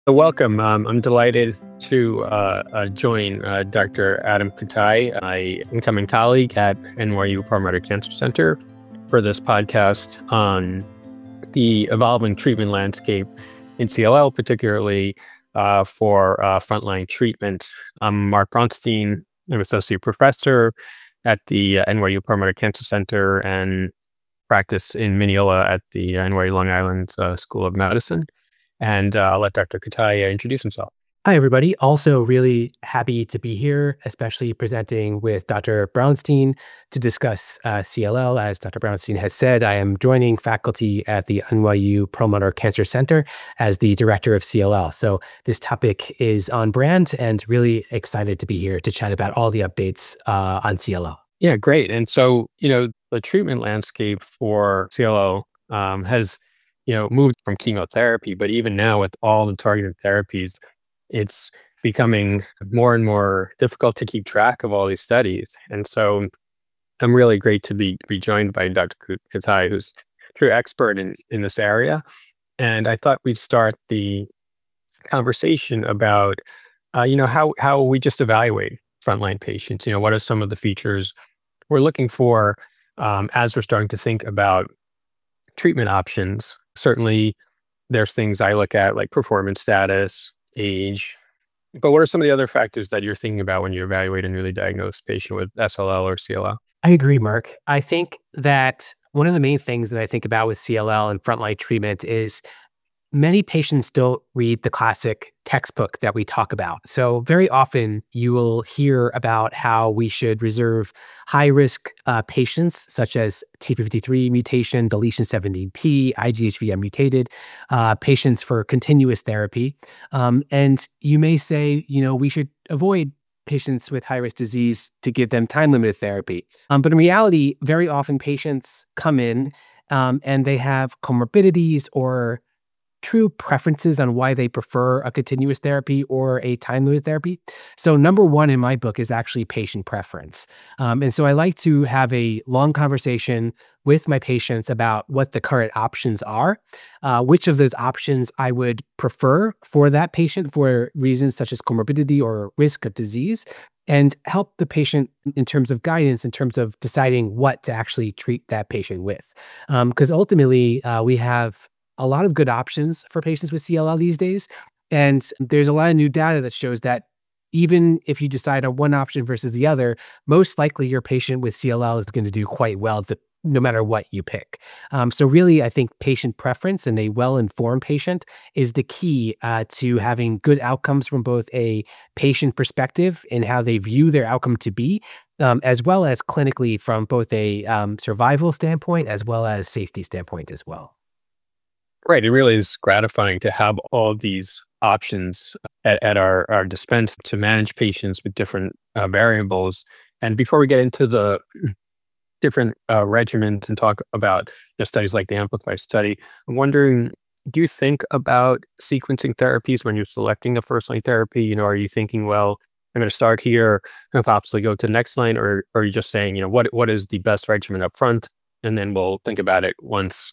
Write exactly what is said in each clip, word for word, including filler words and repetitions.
Welcome. Um, I'm delighted to uh, uh, join uh, Doctor Adam Katai, my incoming colleague at N Y U Perlmutter Cancer Center, for this podcast on the evolving treatment landscape in C L L, particularly uh, for uh, frontline treatment. I'm Mark Bronstein. I'm associate professor at the uh, N Y U Perlmutter Cancer Center and practice in Mineola at the N Y U Long Island uh, School of Medicine. And uh, I'll let Doctor Katai introduce himself. Hi, everybody. Also really happy to be here, especially presenting with Doctor Brownstein to discuss uh, C L L. As Doctor Brownstein has said, I am joining faculty at the N Y U Perlmutter Cancer Center as the director of C L L. So this topic is on brand and really excited to be here to chat about all the updates uh, on C L L. Yeah, great. And so, you know, the treatment landscape for C L L um, has, you know, moved from chemotherapy, but even now with all the targeted therapies, it's becoming more and more difficult to keep track of all these studies. And so I'm really great to be, be joined by Doctor Katai, who's a true expert in, in this area. And I thought we'd start the conversation about, uh, you know, how, how we just evaluate frontline patients. You know, what are some of the features we're looking for um, as we're starting to think about treatment options? Certainly, there's things I look at like performance status, age, but what are some of the other factors that you're thinking about when you evaluate a newly diagnosed patient with S L L or C L L? I agree, Mark. I think that one of the main things that I think about with C L L and frontline treatment is many patients don't read the classic textbook that we talk about. So very often you will hear about how we should reserve high-risk uh, patients, such as T P fifty-three mutation, deletion seventeen p, I G H V M mutated, uh, patients for continuous therapy. Um, and you may say, you know, we should avoid patients with high-risk disease to give them time-limited therapy. Um, but in reality, very often patients come in um, and they have comorbidities or true preferences on why they prefer a continuous therapy or a time-limited therapy. So number one in my book is actually patient preference. Um, and so I like to have a long conversation with my patients about what the current options are, uh, which of those options I would prefer for that patient for reasons such as comorbidity or risk of disease, and help the patient in terms of guidance, in terms of deciding what to actually treat that patient with. Because um, ultimately, uh, we have a lot of good options for patients with C L L these days. And there's a lot of new data that shows that even if you decide on one option versus the other, most likely your patient with C L L is going to do quite well to, no matter what you pick. Um, so really, I think patient preference and a well-informed patient is the key uh, to having good outcomes from both a patient perspective in how they view their outcome to be, um, as well as clinically from both a um, survival standpoint as well as safety standpoint as well. Right. It really is gratifying to have all these options at, at our, our dispense to manage patients with different uh, variables. And before we get into the different uh, regimens and talk about you know, studies like the Amplify study, I'm wondering, do you think about sequencing therapies when you're selecting a first-line therapy? You know, are you thinking, well, I'm going to start here and possibly go to the next line, or, or are you just saying, you know, what what is the best regimen up front? And then we'll think about it once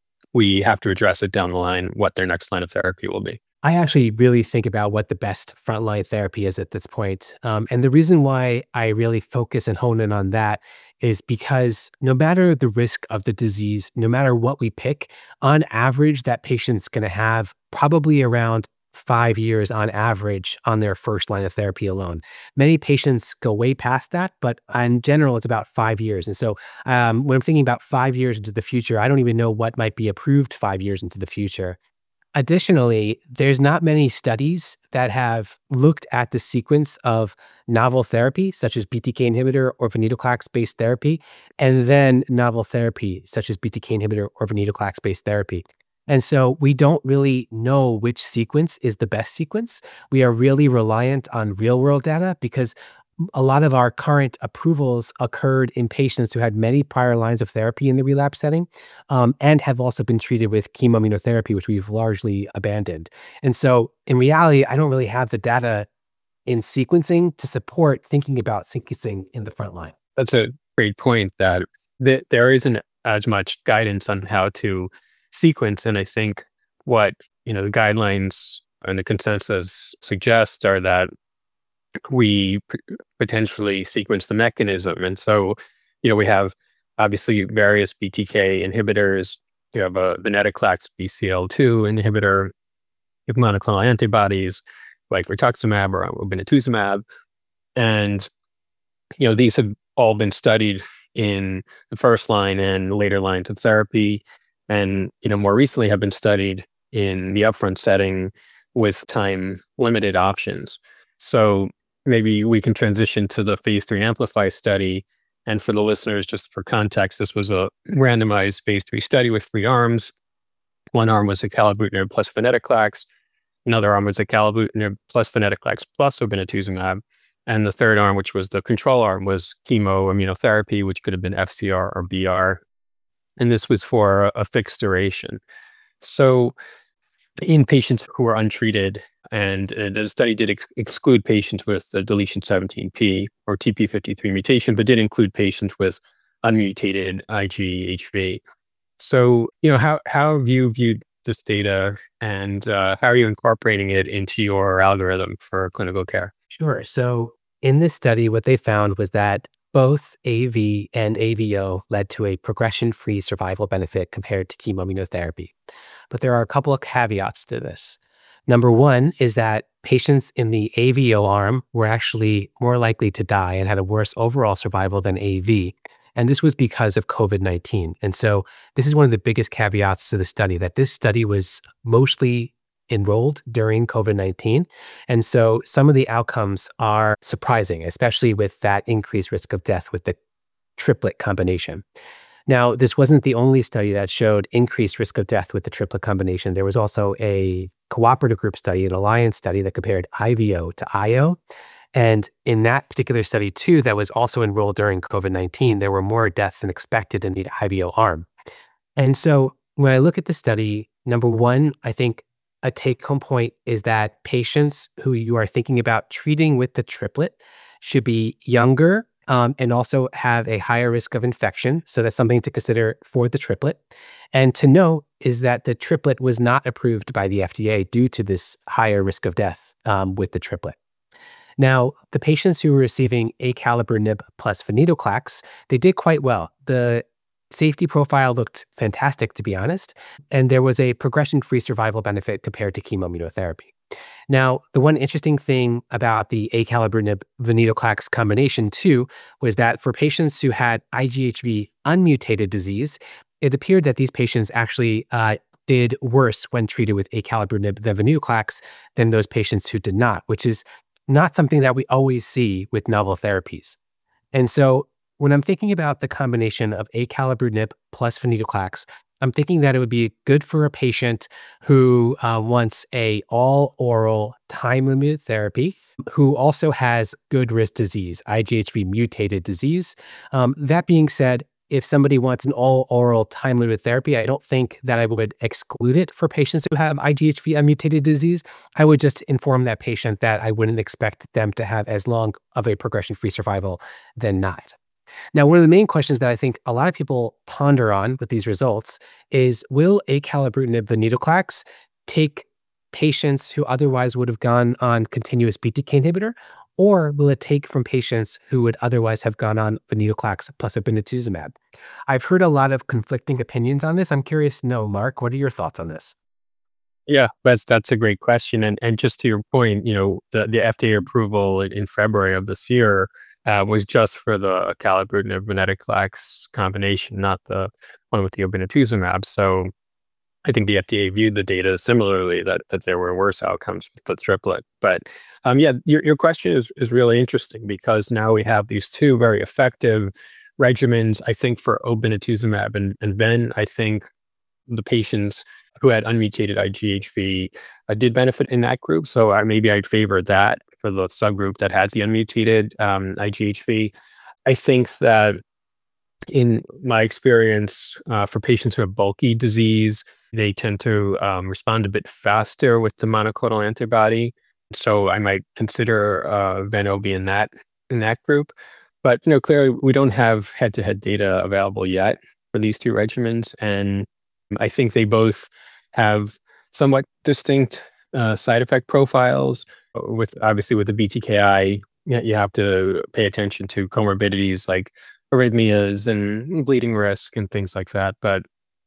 we have to address it down the line, what their next line of therapy will be. I actually really think about what the best frontline therapy is at this point. Um, and the reason why I really focus and hone in on that is because no matter the risk of the disease, no matter what we pick, on average, that patient's going to have probably around five years on average on their first line of therapy alone. Many patients go way past that, but in general, it's about five years. And so um, when I'm thinking about five years into the future, I don't even know what might be approved five years into the future. Additionally, there's not many studies that have looked at the sequence of novel therapy, such as B T K inhibitor or venetoclax-based therapy, and then novel therapy, such as B T K inhibitor or venetoclax-based therapy. And so we don't really know which sequence is the best sequence. We are really reliant on real-world data because a lot of our current approvals occurred in patients who had many prior lines of therapy in the relapse setting um, and have also been treated with chemoimmunotherapy, which we've largely abandoned. And so in reality, I don't really have the data in sequencing to support thinking about sequencing in the front line. That's a great point that th- there isn't as much guidance on how to sequence. And I think what, you know, the guidelines and the consensus suggests are that we p- potentially sequence the mechanism. And so, you know, we have obviously various B T K inhibitors. You have a venetoclax B C L two inhibitor, you have monoclonal antibodies like rituximab or obinutuzumab. And, you know, these have all been studied in the first line and later lines of therapy. And, you know, more recently have been studied in the upfront setting with time limited options. So maybe we can transition to the phase three Amplify study. And for the listeners, just for context, this was a randomized phase three study with three arms. One arm was acalabrutinib plus venetoclax. Another arm was acalabrutinib plus venetoclax plus obinutuzumab. And the third arm, which was the control arm, was chemo immunotherapy, which could have been F C R or B R. And this was for a, a fixed duration. So in patients who were untreated, and uh, the study did ex- exclude patients with the deletion seventeen p or T P fifty-three mutation, but did include patients with unmutated I G H V. So, you know, how, how have you viewed this data, and uh, how are you incorporating it into your algorithm for clinical care? Sure. So in this study, what they found was that both A V and A V O led to a progression-free survival benefit compared to chemoimmunotherapy. But there are a couple of caveats to this. Number one is that patients in the A V O arm were actually more likely to die and had a worse overall survival than A V. And this was because of COVID nineteen. And so this is one of the biggest caveats to the study, that this study was mostly enrolled during COVID nineteen. And so some of the outcomes are surprising, especially with that increased risk of death with the triplet combination. Now, this wasn't the only study that showed increased risk of death with the triplet combination. There was also a cooperative group study, an alliance study that compared I V O to I O. And in that particular study, too, that was also enrolled during COVID nineteen, there were more deaths than expected in the I V O arm. And so when I look at the study, number one, I think a take-home point is that patients who you are thinking about treating with the triplet should be younger, um, and also have a higher risk of infection. So that's something to consider for the triplet. And to know is that the triplet was not approved by the F D A due to this higher risk of death um, with the triplet. Now, the patients who were receiving acalabrutinib plus venetoclax, they did quite well. The safety profile looked fantastic, to be honest, and there was a progression-free survival benefit compared to chemoimmunotherapy. Now, the one interesting thing about the acalabrutinib venetoclax combination too was that for patients who had I G H V unmutated disease, it appeared that these patients actually uh, did worse when treated with acalabrutinib than venetoclax than those patients who did not, which is not something that we always see with novel therapies. And so when I'm thinking about the combination of acalabrutinib plus venetoclax, I'm thinking that it would be good for a patient who uh, wants a all oral time limited therapy, who also has good risk disease, I G H V mutated disease. Um, that being said, if somebody wants an all oral time limited therapy, I don't think that I would exclude it for patients who have I G H V unmutated disease. I would just inform that patient that I wouldn't expect them to have as long of a progression free survival than not. Now, one of the main questions that I think a lot of people ponder on with these results is, will acalabrutinib venetoclax take patients who otherwise would have gone on continuous B T K inhibitor, or will it take from patients who would otherwise have gone on venetoclax plus obinutuzumab? I've heard a lot of conflicting opinions on this. I'm curious to know, Mark, what are your thoughts on this? Yeah, that's that's a great question. And and just to your point, you know, the, the F D A approval in, in February of this year uh, was just for the acalabrutinib venetoclax combination, not the one with the obinutuzumab. So I think the F D A viewed the data similarly, that that there were worse outcomes with the triplet. But um, yeah, your your question is is really interesting, because now we have these two very effective regimens. I think for obinutuzumab and, and ven, I think the patients who had unmutated I G H V uh, did benefit in that group. So I, maybe I'd favor that for the subgroup that has the unmutated um, I G H V. I think that in my experience, uh, for patients who have bulky disease, they tend to um, respond a bit faster with the monoclonal antibody. So I might consider uh, Veno in that in that group. But you know, clearly we don't have head-to-head data available yet for these two regimens, and I think they both have somewhat distinct uh, side effect profiles. Uh, With obviously with the B T K I, you you have to pay attention to comorbidities like arrhythmias and bleeding risk and things like that. But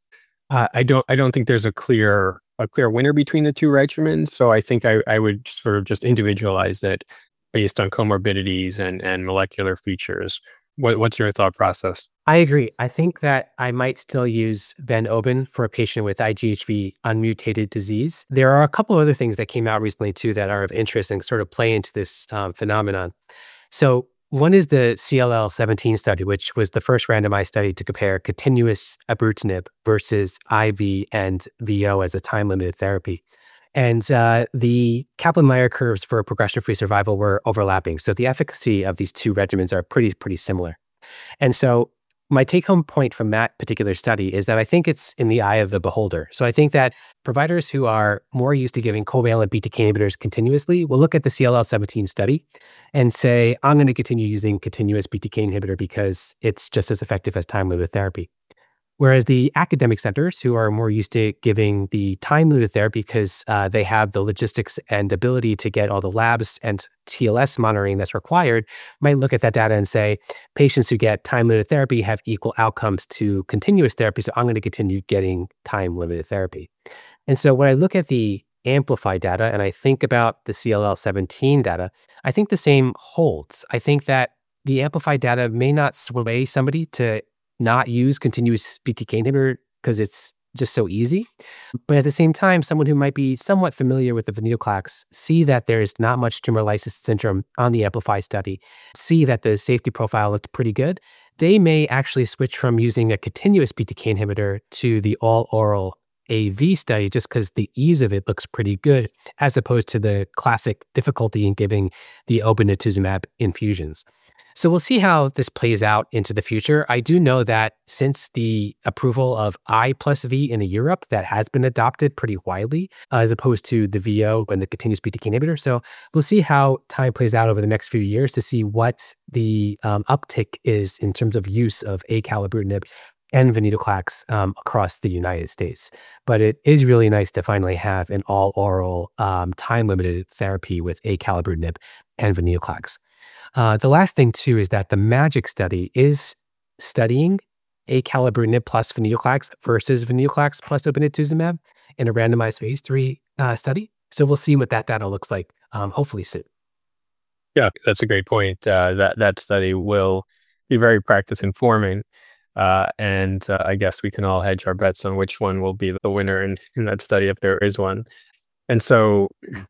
uh, I don't I don't think there's a clear a clear winner between the two regimens. So I think I, I would sort of just individualize it based on comorbidities and and molecular features. What, what's your thought process? I agree. I think that I might still use Ben Oben for a patient with I G H V unmutated disease. There are a couple other things that came out recently too that are of interest and sort of play into this um, phenomenon. So one is the C L L seventeen study, which was the first randomized study to compare continuous ibrutinib versus I V and V O as a time-limited therapy. And uh, the Kaplan-Meier curves for progression-free survival were overlapping. So the efficacy of these two regimens are pretty, pretty similar. And so my take home point from that particular study is that I think it's in the eye of the beholder. So I think that providers who are more used to giving covalent B T K inhibitors continuously will look at the C L L seventeen study and say, I'm going to continue using continuous B T K inhibitor because it's just as effective as time-limited therapy. Whereas the academic centers who are more used to giving the time-limited therapy because uh, they have the logistics and ability to get all the labs and T L S monitoring that's required, might look at that data and say, patients who get time-limited therapy have equal outcomes to continuous therapy, so I'm going to continue getting time-limited therapy. And so when I look at the Amplify data and I think about the C L L seventeen data, I think the same holds. I think that the Amplify data may not sway somebody to not use continuous B T K inhibitor because it's just so easy. But at the same time, someone who might be somewhat familiar with the venetoclax, see that there's not much tumor lysis syndrome on the Amplify study, see that the safety profile looked pretty good, they may actually switch from using a continuous B T K inhibitor to the all-oral A V study just because the ease of it looks pretty good, as opposed to the classic difficulty in giving the obinutuzumab infusions. So we'll see how this plays out into the future. I do know that since the approval of I plus V in Europe, that has been adopted pretty widely, uh, as opposed to the V O and the continuous B T K inhibitor. So we'll see how time plays out over the next few years to see what the um, uptick is in terms of use of acalabrutinib and venetoclax um, across the United States. But it is really nice to finally have an all-oral um, time-limited therapy with acalabrutinib and venetoclax. Uh, the last thing too is that the MAGIC study is studying acalabrutinib plus venetoclax versus venetoclax plus obinutuzumab in a randomized phase three uh, study. So we'll see what that data looks like, um, hopefully soon. Yeah, that's a great point. Uh, that that study will be very practice informing, uh, and uh, I guess we can all hedge our bets on which one will be the winner in, in that study if there is one. And so,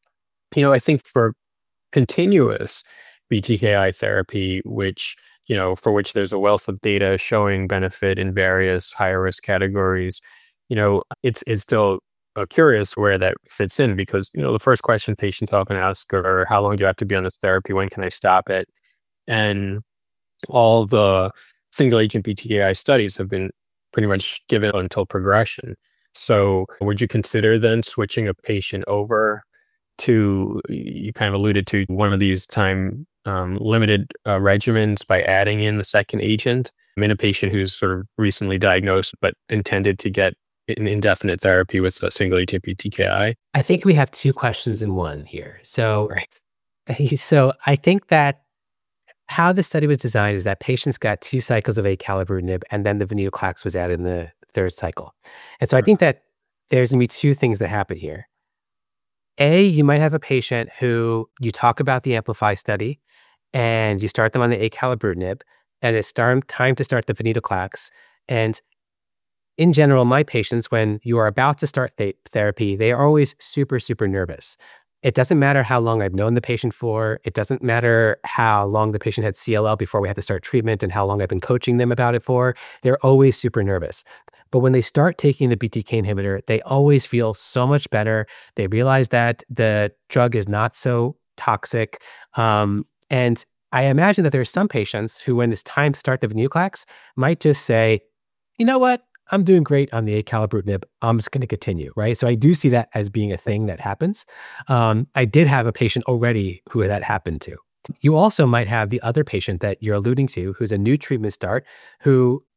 you know, I think for continuous B T K I therapy, which, you know, for which there's a wealth of data showing benefit in various higher risk categories, you know, it's it's still uh, curious where that fits in because, you know, the first question patients often ask are, how long do you have to be on this therapy? When can I stop it? And all the single agent B T K I studies have been pretty much given until progression. So would you consider then switching a patient over to, you kind of alluded to one of these time um, limited uh, regimens by adding in the second agent in a patient who's sort of recently diagnosed but intended to get an indefinite therapy with a single agent B T K I? I think we have two questions in one here. So, Right. so I think that how the study was designed is that patients got two cycles of acalabrutinib and then the venetoclax was added in the third cycle. And so I think that there's going to be two things that happen here. A, you might have a patient who you talk about the Amplify study and you start them on the acalabrutinib and it's start, time to start the venetoclax. And in general, my patients, when you are about to start th- therapy, they are always super, super nervous. It doesn't matter how long I've known the patient for. It doesn't matter how long the patient had C L L before we had to start treatment and how long I've been coaching them about it for. They're always super nervous. But when they start taking the B T K inhibitor, they always feel so much better. They realize that the drug is not so toxic. Um, and I imagine that there are some patients who, when it's time to start the venetoclax, might just say, you know what? I'm doing great on the acalabrutinib. I'm just going to continue, right? So I do see that as being a thing that happens. Um, I did have a patient already who that happened to. You also might have the other patient that you're alluding to, who's a new treatment start, who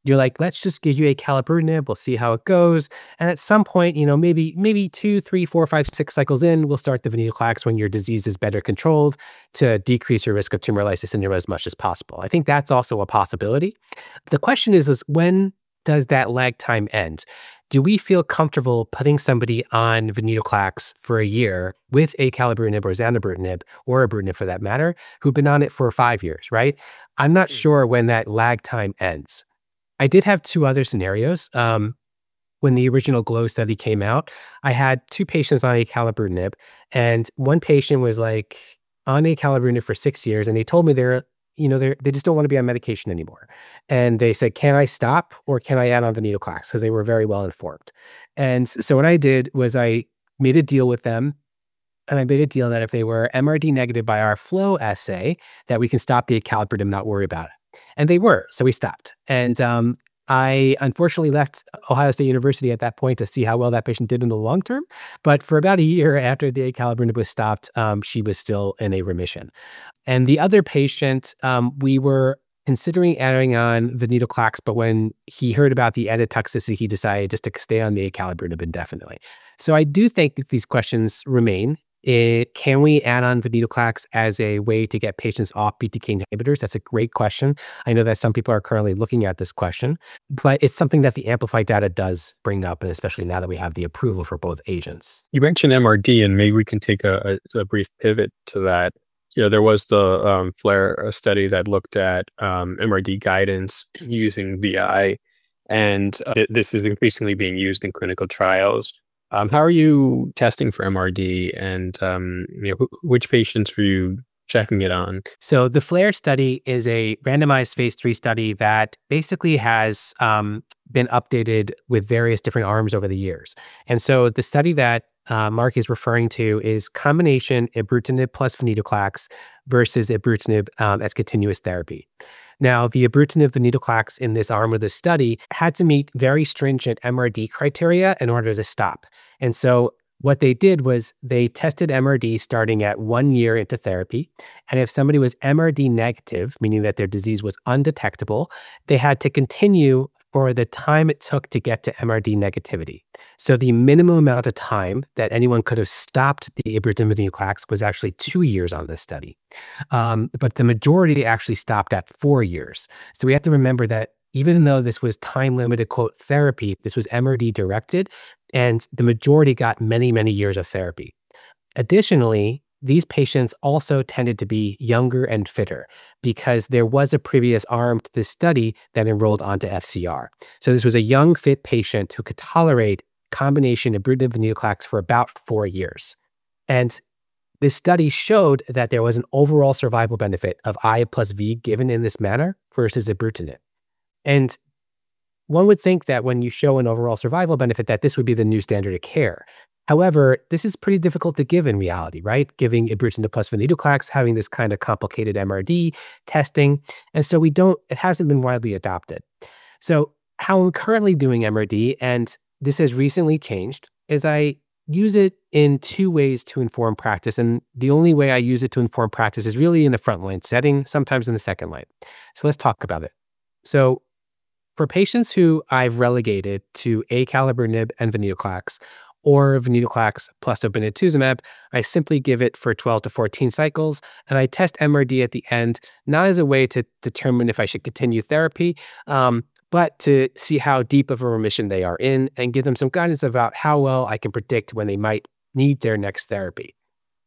You're like, let's just give you acalabrutinib. We'll see how it goes. And at some point, you know, maybe maybe two, three, four, five, six cycles in, we'll start the venetoclax when your disease is better controlled to decrease your risk of tumor lysis syndrome as much as possible. I think that's also a possibility. The question is, is when does that lag time end? Do we feel comfortable putting somebody on venetoclax for a year with acalabrutinib or zanubrutinib, or ibrutinib for that matter, who've been on it for five years, right? I'm not Mm. sure when that lag time ends. I did have two other scenarios. Um, when the original GLOW study came out, I had two patients on acalabrutinib, and one patient was like on acalabrutinib for six years, and they told me they're, you know, they they just don't want to be on medication anymore. And they said, "Can I stop or can I add on venetoclax?" Because they were very well informed. And so what I did was I made a deal with them, and I made a deal that if they were M R D negative by our flow assay, that we can stop the acalabrutinib, not worry about it. And they were, so we stopped. And um, I unfortunately left Ohio State University at that point to see how well that patient did in the long term. But for about a year after the acalabrutinib was stopped, um, she was still in a remission. And the other patient, um, we were considering adding on venetoclax, but when he heard about the added toxicity, he decided just to stay on the acalabrutinib indefinitely. So I do think that these questions remain. It, can we add on venetoclax as a way to get patients off B T K inhibitors? That's a great question. I know that some people are currently looking at this question, but it's something that the Amplified data does bring up, and especially now that we have the approval for both agents. You mentioned M R D, and maybe we can take a, a, a brief pivot to that. You know, there was the um, FLAIR uh, study that looked at um, M R D guidance using V I, and uh, th- this is increasingly being used in clinical trials. Um, how are you testing for M R D, and um, you know, wh- which patients were you checking it on? So the FLAIR study is a randomized phase three study that basically has um, been updated with various different arms over the years. And so the study that uh, Mark is referring to is combination ibrutinib plus venetoclax versus ibrutinib um, as continuous therapy. Now, the ibrutinib venetoclax in this arm of the study had to meet very stringent M R D criteria in order to stop. And so what they did was they tested M R D starting at one year into therapy. And if somebody was M R D negative, meaning that their disease was undetectable, they had to continue for the time it took to get to M R D negativity. So the minimum amount of time that anyone could have stopped the ibrutinib venetoclax was actually two years on this study. Um, but the majority actually stopped at four years. So we have to remember that even though this was time limited quote therapy, this was M R D directed, and the majority got many, many years of therapy. Additionally, these patients also tended to be younger and fitter because there was a previous arm to this study that enrolled onto F C R. So this was a young, fit patient who could tolerate combination ibrutinib venetoclax for about four years. And this study showed that there was an overall survival benefit of I plus V given in this manner versus ibrutinib. And one would think that when you show an overall survival benefit, that this would be the new standard of care. However, this is pretty difficult to give in reality, right? Giving ibrutinib plus venetoclax, having this kind of complicated M R D testing. And so we don't, it hasn't been widely adopted. So how I'm currently doing M R D, and this has recently changed, is I use it in two ways to inform practice. And the only way I use it to inform practice is really in the frontline setting, sometimes in the second line. So let's talk about it. So for patients who I've relegated to acalabrutinib and venetoclax, or venetoclax plus obinutuzumab, I simply give it for twelve to fourteen cycles, and I test M R D at the end, not as a way to determine if I should continue therapy, um, but to see how deep of a remission they are in and give them some guidance about how well I can predict when they might need their next therapy.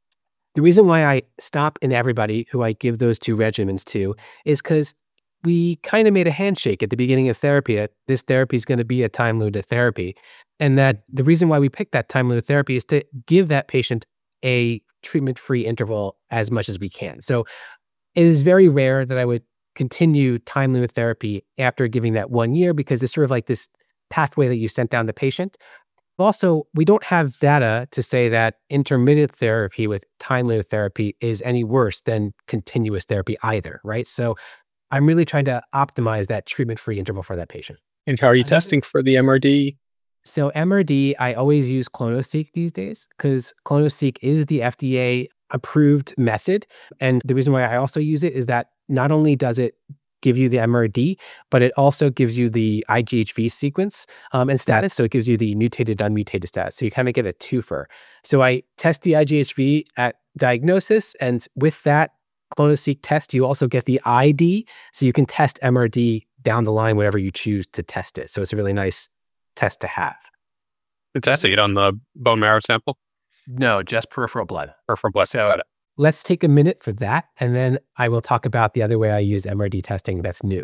The reason why I stop in everybody who I give those two regimens to is because we kind of made a handshake at the beginning of therapy that this therapy is going to be a time-limited therapy. And that the reason why we picked that time-limited therapy is to give that patient a treatment-free interval as much as we can. So it is very rare that I would continue time-limited therapy after giving that one year because it's sort of like this pathway that you sent down the patient. Also, we don't have data to say that intermittent therapy with time-limited therapy is any worse than continuous therapy either, right? So I'm really trying to optimize that treatment-free interval for that patient. And how are you Another- testing for the M R D? So M R D, I always use clonoSEQ these days because clonoSEQ is the F D A approved method. And the reason why I also use it is that not only does it give you the M R D, but it also gives you the I G H V sequence um, and status. So it gives you the mutated, unmutated status. So you kind of get a twofer. So I test the I G H V at diagnosis, and with that clonoSEQ test, you also get the I D, so you can test M R D down the line whenever you choose to test it. So it's a really nice test to have. Fantastic. It on the bone marrow sample? No, just peripheral blood. Peripheral blood. So let's take a minute for that, and then I will talk about the other way I use M R D testing that's new.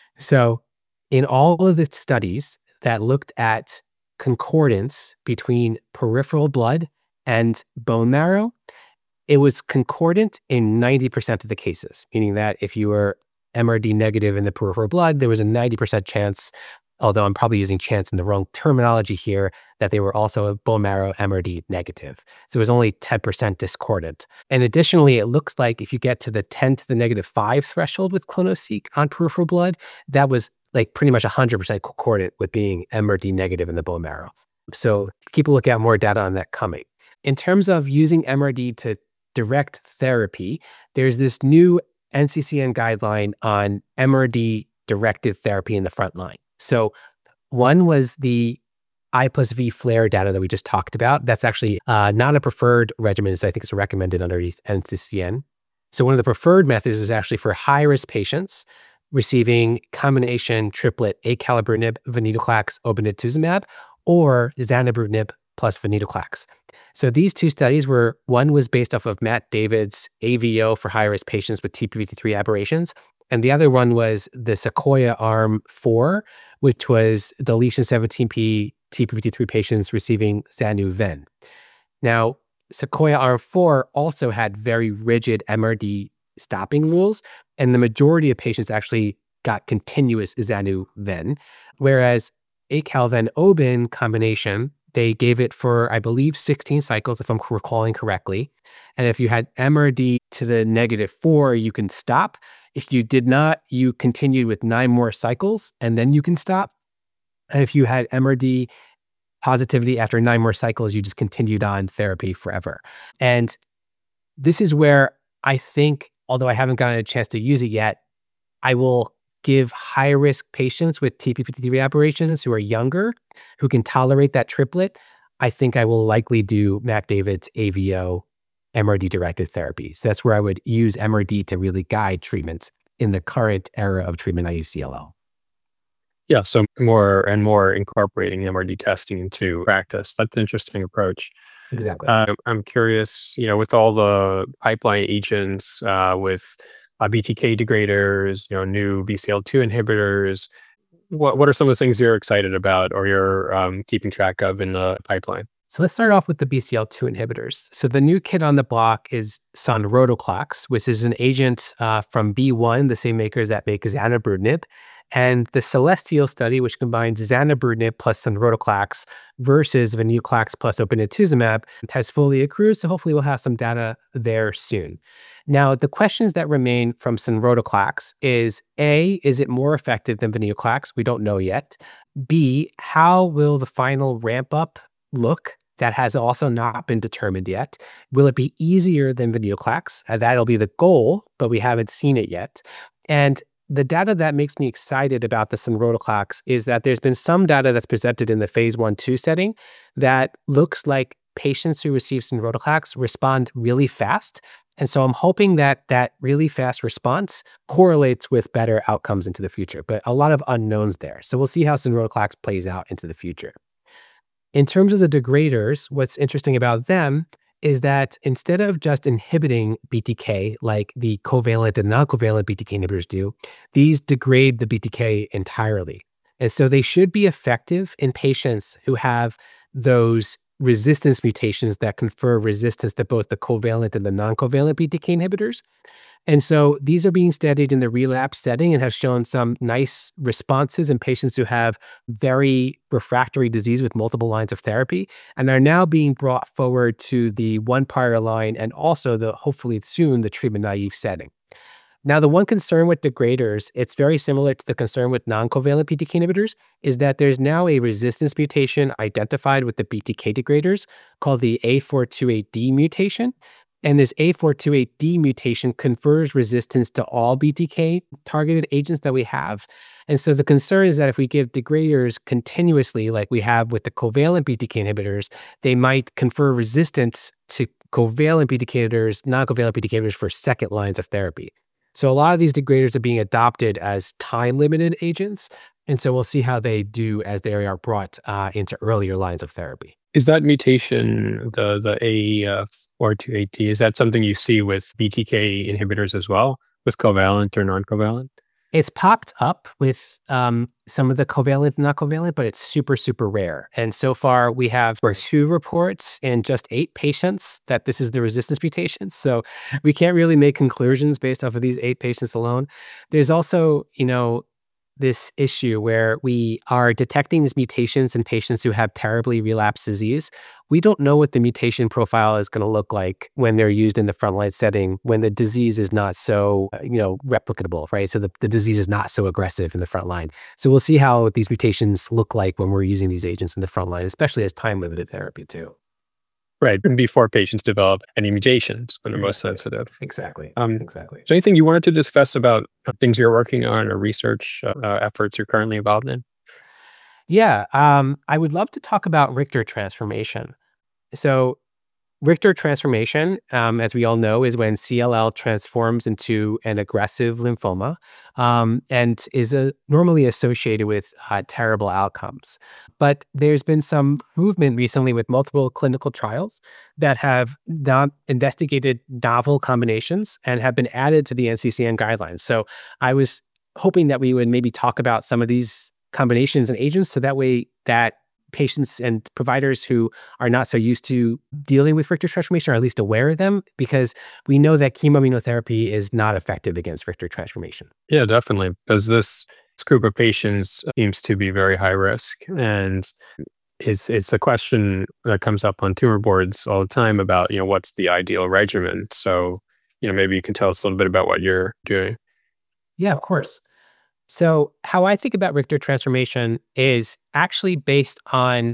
So in all of the studies that looked at concordance between peripheral blood and bone marrow, it was concordant in ninety percent of the cases, meaning that if you were M R D negative in the peripheral blood, there was a ninety percent chance, although I'm probably using chance in the wrong terminology here, that they were also a bone marrow M R D negative. So it was only ten percent discordant. And additionally, it looks like if you get to the ten to the negative five threshold with clonoSEQ on peripheral blood, that was like pretty much one hundred percent concordant with being M R D negative in the bone marrow. So keep a look at more data on that coming. In terms of using M R D to direct therapy, there's this new N C C N guideline on M R D directed therapy in the front line. So one was the I plus V flare data that we just talked about. That's actually uh, not a preferred regimen. I think it's recommended underneath N C C N. So one of the preferred methods is actually for high-risk patients receiving combination triplet acalabrutinib, venetoclax, obinutuzumab, or zanubrutinib plus venetoclax. So these two studies were, one was based off of Matt David's A V O for high-risk patients with T P fifty-three aberrations, and the other one was the Sequoia Arm four, which was deletion seventeen p T P fifty-three patients receiving Zanu-Ven. Now, Sequoia Arm four also had very rigid M R D stopping rules, and the majority of patients actually got continuous Zanu-Ven, whereas Acal-Ven-Obin combination, they gave it for, I believe, sixteen cycles, if I'm recalling correctly. And if you had M R D to the negative four, you can stop. If you did not, you continued with nine more cycles, and then you can stop. And if you had M R D positivity after nine more cycles, you just continued on therapy forever. And this is where I think, although I haven't gotten a chance to use it yet, I will give high-risk patients with T P fifty-three aberrations who are younger, who can tolerate that triplet. I think I will likely do Matt David's A V O M R D-directed therapy. So that's where I would use M R D to really guide treatments in the current era of treatment-naive C L L. Yeah, so more and more incorporating M R D testing into practice. That's an interesting approach. Exactly. Uh, I'm curious, you know, with all the pipeline agents, uh, with uh, B T K degraders, you know, new B C L two inhibitors, what what are some of the things you're excited about or you're um, keeping track of in the pipeline? So let's start off with the B C L two inhibitors. So the new kid on the block is sonrotoclax, which is an agent uh, from B one, the same makers that make zanubrutinib. And the Celestial study, which combines zanubrutinib plus sonrotoclax versus venetoclax plus obinutuzumab, has fully accrued. So hopefully we'll have some data there soon. Now, the questions that remain from sonrotoclax is A, is it more effective than venetoclax? We don't know yet. B, how will the final ramp up look? That has also not been determined yet. Will it be easier than venetoclax? Uh, that'll be the goal, but we haven't seen it yet. And the data that makes me excited about the sonrotoclax is that there's been some data that's presented in the phase one two setting that looks like patients who receive sonrotoclax respond really fast. And so I'm hoping that that really fast response correlates with better outcomes into the future, but a lot of unknowns there. So we'll see how sonrotoclax plays out into the future. In terms of the degraders, what's interesting about them is that instead of just inhibiting B T K like the covalent and non-covalent B T K inhibitors do, these degrade the B T K entirely. And so they should be effective in patients who have those resistance mutations that confer resistance to both the covalent and the non-covalent B T K inhibitors. And so these are being studied in the relapse setting and have shown some nice responses in patients who have very refractory disease with multiple lines of therapy and are now being brought forward to the one prior line and also the hopefully soon the treatment naive setting. Now, the one concern with degraders, it's very similar to the concern with non-covalent B T K inhibitors, is that there's now a resistance mutation identified with the B T K degraders called the A four two eight D mutation. And this A four two eight D mutation confers resistance to all B T K targeted agents that we have. And so the concern is that if we give degraders continuously, like we have with the covalent B T K inhibitors, they might confer resistance to covalent B T K inhibitors, non-covalent B T K inhibitors for second lines of therapy. So a lot of these degraders are being adopted as time-limited agents. And so we'll see how they do as they are brought uh, into earlier lines of therapy. Is that mutation, the the A four two eight D, is that something you see with B T K inhibitors as well, with covalent or non-covalent? It's popped up with um, some of the covalent and not covalent, but it's super, super rare. And so far, we have Right. two reports in just eight patients that this is the resistance mutation. So we can't really make conclusions based off of these eight patients alone. There's also, you know, this issue where we are detecting these mutations in patients who have terribly relapsed disease. We don't know what the mutation profile is going to look like when they're used in the frontline setting, when the disease is not so, uh, you know, replicable, right? So the, the disease is not so aggressive in the front line. So we'll see how these mutations look like when we're using these agents in the front line, especially as time-limited therapy too. Right, and before patients develop any mutations when they're most Exactly. sensitive. Exactly. Um, Exactly. Is there anything you wanted to discuss about uh, things you're working on or research uh, uh, efforts you're currently involved in? Yeah, um, I would love to talk about Richter transformation. So Richter transformation, um, as we all know, is when C L L transforms into an aggressive lymphoma um, and is a, normally associated with uh, terrible outcomes. But there's been some movement recently with multiple clinical trials that have not investigated novel combinations and have been added to the N C C N guidelines. So I was hoping that we would maybe talk about some of these combinations and agents so that way that patients and providers who are not so used to dealing with Richter transformation are at least aware of them, because we know that chemoimmunotherapy is not effective against Richter transformation. Yeah, definitely, because this, this group of patients seems to be very high risk, and it's it's a question that comes up on tumor boards all the time about, you know, what's the ideal regimen. So, you know, maybe you can tell us a little bit about what you're doing. Yeah, of course. So, how I think about Richter transformation is actually based on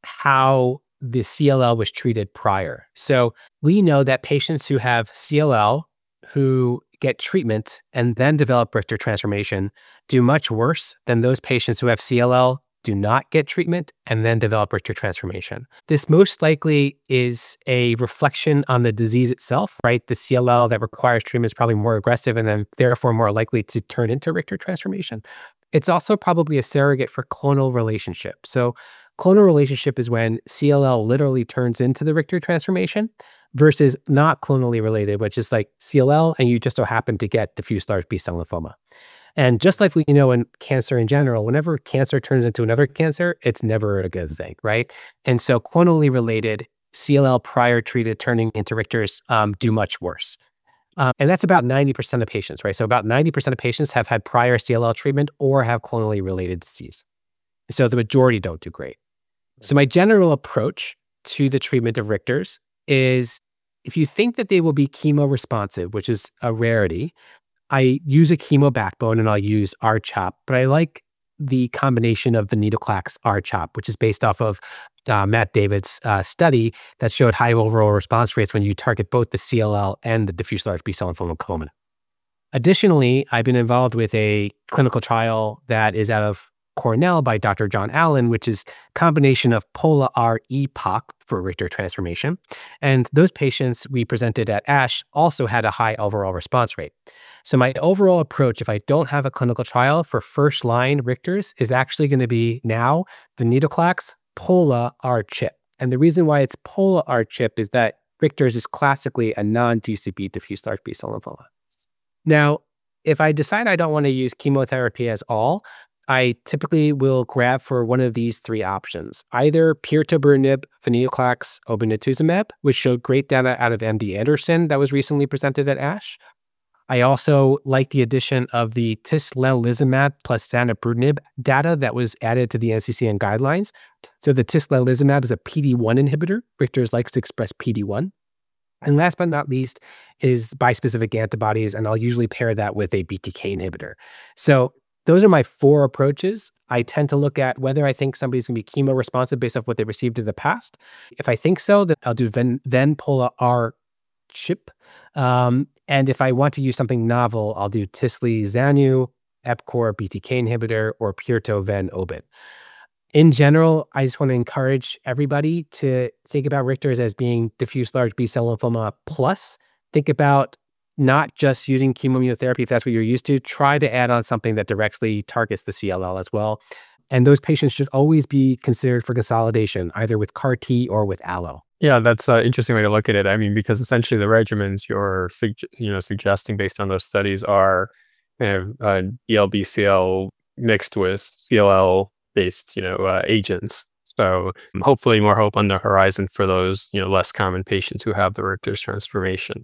how the C L L was treated prior. So, we know that patients who have C L L who get treatment and then develop Richter transformation do much worse than those patients who have C L L, do not get treatment, and then develop Richter transformation. This most likely is a reflection on the disease itself, right? The C L L that requires treatment is probably more aggressive and then therefore more likely to turn into Richter transformation. It's also probably a surrogate for clonal relationship. So clonal relationship is when C L L literally turns into the Richter transformation versus not clonally related, which is like C L L and you just so happen to get diffuse large B-cell lymphoma. And just like we know in cancer in general, whenever cancer turns into another cancer, it's never a good thing, right? And so clonally related C L L prior treated turning into Richter's um, do much worse. Um, and that's about ninety percent of patients, right? So about ninety percent of patients have had prior C L L treatment or have clonally related disease. So the majority don't do great. So my general approach to the treatment of Richter's is if you think that they will be chemo responsive, which is a rarity, I use a chemo backbone and I'll use R CHOP, but I like the combination of venetoclax R CHOP, which is based off of uh, Matt David's uh, study that showed high overall response rates when you target both the C L L and the diffuse large B-cell lymphoma. Additionally, I've been involved with a clinical trial that is out of Cornell by Doctor John Allen, which is combination of Pola-R E P O C for Richter transformation. And those patients we presented at ASH also had a high overall response rate. So my overall approach, if I don't have a clinical trial for first line Richter's, is actually going to be now venetoclax Pola-R CHIP. And the reason why it's Pola-R CHIP is that Richter's is classically a non-D C B diffuse large B-cell lymphoma. Now, if I decide I don't want to use chemotherapy as all, I typically will grab for one of these three options, either pirtobrutinib, venetoclax, obinutuzumab, which showed great data out of M D Anderson that was recently presented at ASH. I also like the addition of the tislelizumab plus zanubrutinib data that was added to the N C C N guidelines. So the tislelizumab is a P D one inhibitor. Richter's likes to express P D one. And last but not least is bispecific antibodies, and I'll usually pair that with a B T K inhibitor. So those are my four approaches. I tend to look at whether I think somebody's going to be chemo responsive based off what they received in the past. If I think so, then I'll do Ven, then Pola-R CHIP. Um, and if I want to use something novel, I'll do Tisli Zanu, Epcor B T K inhibitor, or Pirto Ven Obit. In general, I just want to encourage everybody to think about Richter's as being diffuse large B-cell lymphoma plus. Think about not just using chemoimmunotherapy if that's what you're used to. Try to add on something that directly targets the C L L as well. And those patients should always be considered for consolidation, either with CAR T or with allo. Yeah, that's an interesting way to look at it. I mean, because essentially the regimens you're sug- you know suggesting based on those studies are you know, uh, D L B C L mixed with C L L based you know uh, agents. So um, hopefully more hope on the horizon for those you know less common patients who have the Richter's transformation.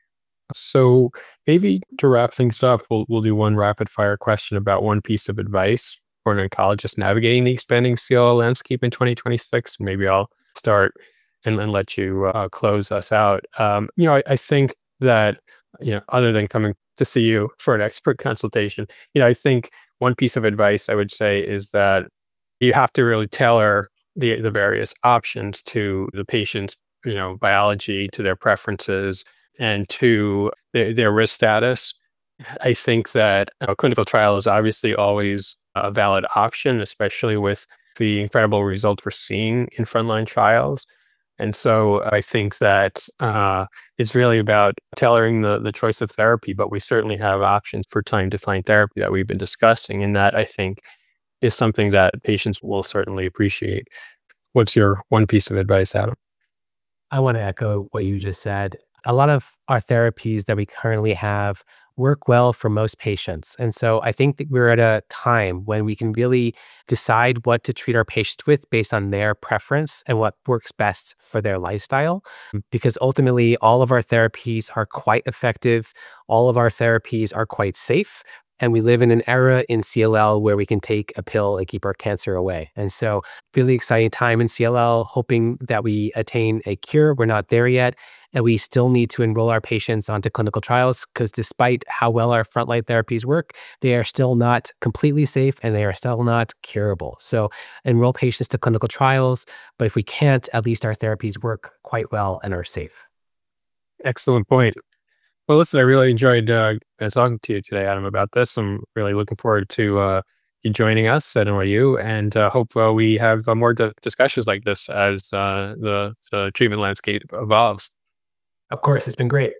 So maybe to wrap things up, we'll we'll do one rapid fire question about one piece of advice for an oncologist navigating the expanding C L L landscape in twenty twenty-six. Maybe I'll start and then let you uh, close us out. Um, you know, I, I think that you know, other than coming to see you for an expert consultation, you know, I think one piece of advice I would say is that you have to really tailor the the various options to the patient's you know biology, to their preferences, and to their, their risk status. I think that a clinical trial is obviously always a valid option, especially with the incredible results we're seeing in frontline trials. And so I think that uh, it's really about tailoring the, the choice of therapy, but we certainly have options for time-defined therapy that we've been discussing, and that I think is something that patients will certainly appreciate. What's your one piece of advice, Adam? I want to echo what you just said. A lot of our therapies that we currently have work well for most patients. And so I think that we're at a time when we can really decide what to treat our patients with based on their preference and what works best for their lifestyle. Because ultimately, all of our therapies are quite effective. All of our therapies are quite safe. And we live in an era in C L L where we can take a pill and keep our cancer away. And so really exciting time in C L L, hoping that we attain a cure. We're not there yet. And we still need to enroll our patients onto clinical trials because despite how well our frontline therapies work, they are still not completely safe and they are still not curable. So enroll patients to clinical trials. But if we can't, at least our therapies work quite well and are safe. Excellent point. Well, listen, I really enjoyed uh, talking to you today, Adam, about this. I'm really looking forward to uh, you joining us at N Y U, and uh, hope uh, we have uh, more d- discussions like this as uh, the, the treatment landscape evolves. Of course, it's been great.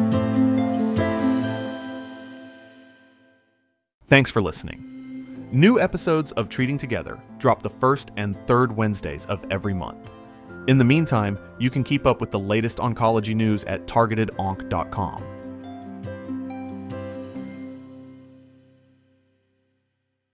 Thanks for listening. New episodes of Treating Together drop the first and third Wednesdays of every month. In the meantime, you can keep up with the latest oncology news at targeted onc dot com.